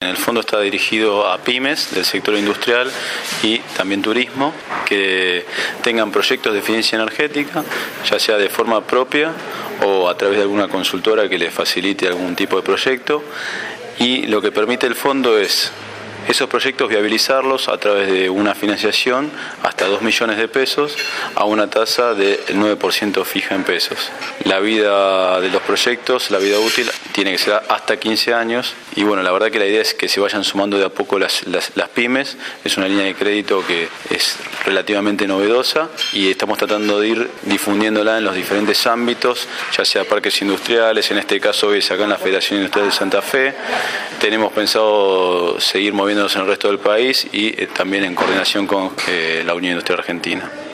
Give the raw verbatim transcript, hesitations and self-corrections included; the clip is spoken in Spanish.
El fondo está dirigido a pymes del sector industrial y también turismo que tengan proyectos de eficiencia energética, ya sea de forma propia o a través de alguna consultora que les facilite algún tipo de proyecto. Y lo que permite el fondo es esos proyectos viabilizarlos a través de una financiación hasta dos millones de pesos a una tasa del nueve por ciento fija en pesos. La vida de los proyectos, la vida útil, tiene que ser hasta quince años y bueno, la verdad que la idea es que se vayan sumando de a poco las, las, las pymes. Es una línea de crédito que es relativamente novedosa y estamos tratando de ir difundiéndola en los diferentes ámbitos, ya sea parques industriales, en este caso es acá en la Federación Industrial de Santa Fe. Tenemos pensado seguir moviendo en el resto del país y eh, también en coordinación con eh, la Unión Industrial Argentina.